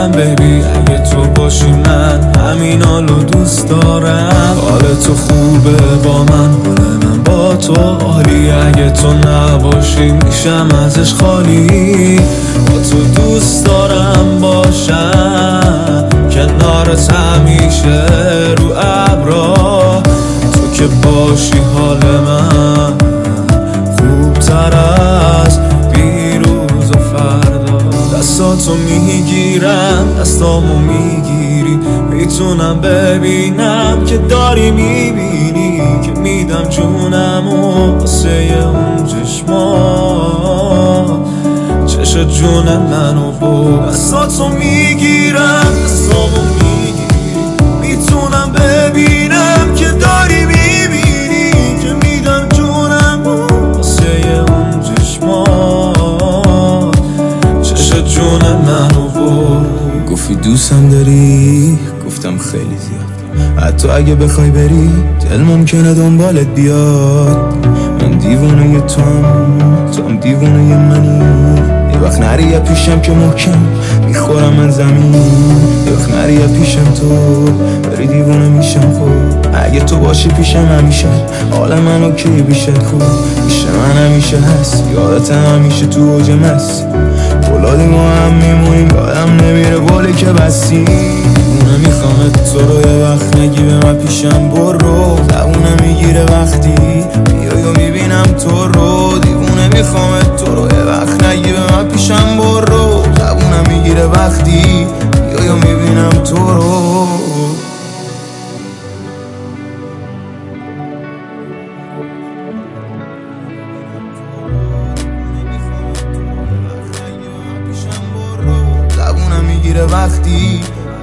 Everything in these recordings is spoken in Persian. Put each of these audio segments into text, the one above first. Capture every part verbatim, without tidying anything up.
میدونم بیبی اگه تو باشی من همین حالو دوست دارم. حال تو خوبه با من، حال من با تو عالی. اگه تو نباشی میشم ازش خالی. با تو دوست دارم باشم کنارت همیشه رو ابرا. تو که باشی حال من خوبتر از بیروز و فردا. دستاتو میگیرم دستامو میگیری، میتونم ببینم که داری میبینی که میدم جونمو واسه اون چشما. چش جون منو با دستاتو میگیرم دستامو میگیری، میتونم ببینم که داری میبینی که میدم جونمو واسه اون چشما. چش جون منو با گفتی دوستم داری، گفتم خیلی زیاد. حتی اگه بخوای بری دل ممکنه دنبالت بیاد. من دیوونه توام، تو هم دیوونه منی. یه وقت نری یه پیشم که محکم میخورم من زمین. یه وقت نری یه پیشم تو بری دیوونه میشم. خب اگه تو باشی پیشم همیشه حال من اوکی بیشت خوب. پیش من همیشه هست، یادت همیشه تو اوج مست. بلادی ما هم میمونیم، یادم نمیره بولی که بستی. اونه میخوامت تو رو یه وقت نگی به من پیشم برو. زبونه میگیره وقتی بیای و میبینم تو رو. دیوونه میخوامت تو رو یه وقت نگی به من پیشم برو. زبونه میگیره وقتی بیای و میبینم تو رو. میگیره وقتی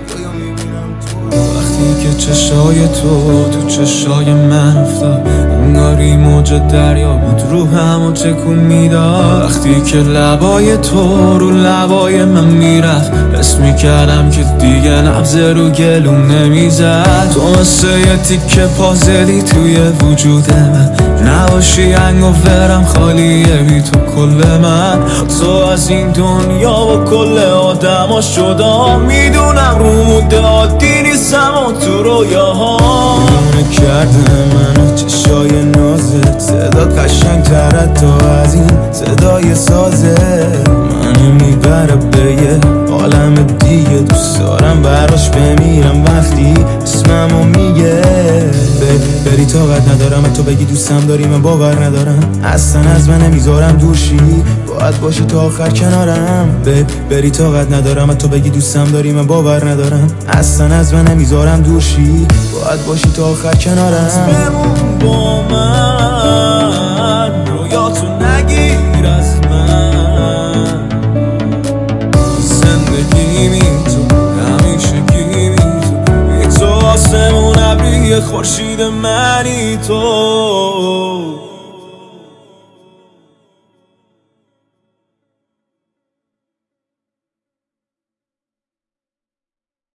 وقتی که چشای تو تو چشای من افتاد. انگاری موج دریا بود رو همو تکون میداد. وقتی که لبای تو رو لبای من میرفت، حس میکردم که دیگه نبض رو گلوم نمیزد. تو مثل یه تیکه پازلی توی وجود من، نباشی انگ و ورم خالیه بی تو کل من. تو از این دنیا و کل آدم ها شدا. میدونم رو مده عادی نیستم و تو رویاها. میدونه کرده منو چشای نازت، صدا قشنگ تره تا از این صدای سازه. منو میبره به یه عالم دیگه، دوست دارم براش بمیرم وقتی اسممو میگه. بری طاقت ندارم تو بگی دوستم داری، من باور ندارم اصلا از من نمیذارم دورشی. باید باشی تا آخر کنارم. بری طاقت ندارم تو بگی دوستم داری، من باور ندارم اصلا از من نمیذارم دورشی. باید باشی تا آخر کنارم. بمون با من، رویاتو نگیر از من. زندگی می تو همیشه گیمی تو، بی تو آسمون ابری خورشید منی تو.